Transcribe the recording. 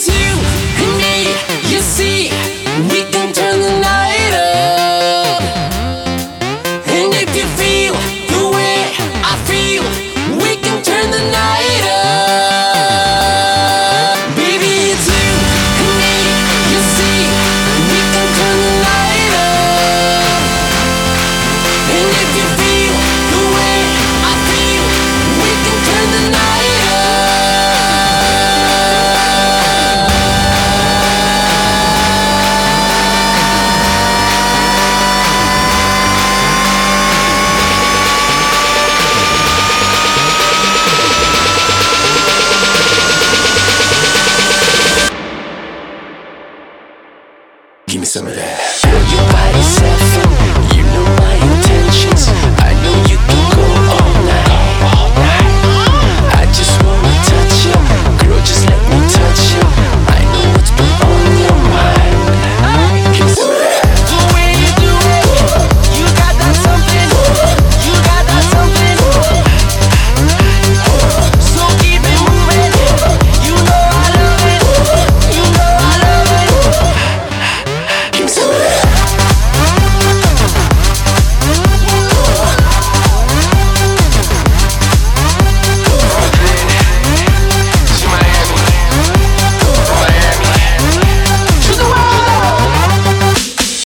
it's you and me, you see, we can turn the night up. And if you feel the way I feel, we can turn the night up. Baby, it's you and me, you see, we can turn the night up. And if you feel the way I feel, we can turn the night up. Give me some of that.